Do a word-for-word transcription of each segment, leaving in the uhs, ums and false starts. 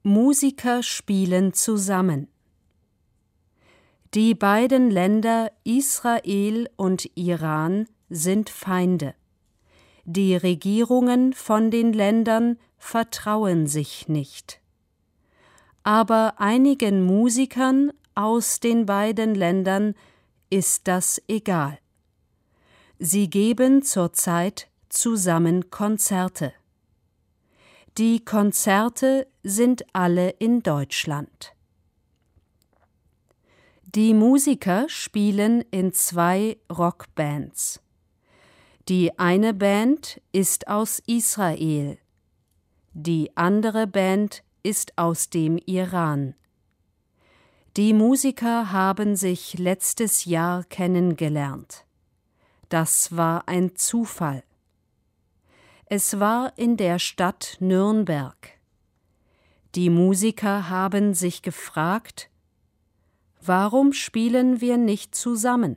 Musiker spielen zusammen. Die beiden Länder Israel und Iran sind Feinde. Die Regierungen von den Ländern vertrauen sich nicht. Aber einigen Musikern aus den beiden Ländern ist das egal. Sie geben zurzeit zusammen Konzerte. Die Konzerte sind alle in Deutschland. Die Musiker spielen in zwei Rockbands. Die eine Band ist aus Israel, die andere Band ist aus dem Iran. Die Musiker haben sich letztes Jahr kennengelernt. Das war ein Zufall. Es war in der Stadt Nürnberg. Die Musiker haben sich gefragt, warum spielen wir nicht zusammen?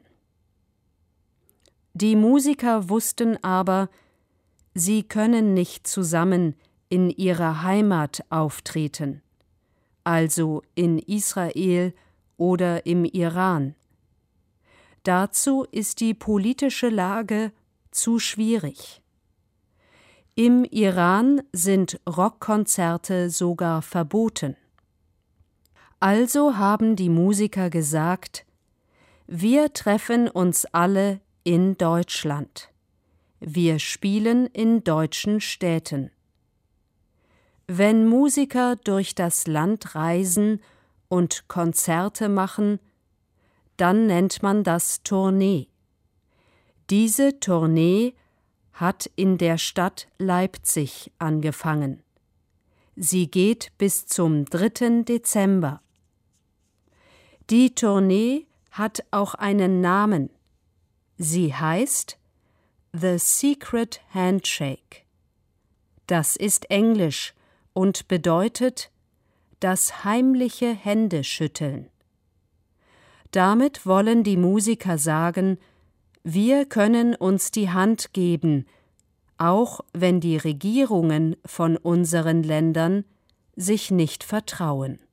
Die Musiker wussten aber, sie können nicht zusammen in ihrer Heimat auftreten, also in Israel oder im Iran. Dazu ist die politische Lage zu schwierig. Im Iran sind Rockkonzerte sogar verboten. Also haben die Musiker gesagt, wir treffen uns alle in Deutschland. Wir spielen in deutschen Städten. Wenn Musiker durch das Land reisen und Konzerte machen, dann nennt man das Tournee. Diese Tournee hat in der Stadt Leipzig angefangen. Sie geht bis zum dritten Dezember. Die Tournee hat auch einen Namen. Sie heißt The Secret Handshake. Das ist Englisch und bedeutet das heimliche Händeschütteln. Damit wollen die Musiker sagen, wir können uns die Hand geben, auch wenn die Regierungen von unseren Ländern sich nicht vertrauen.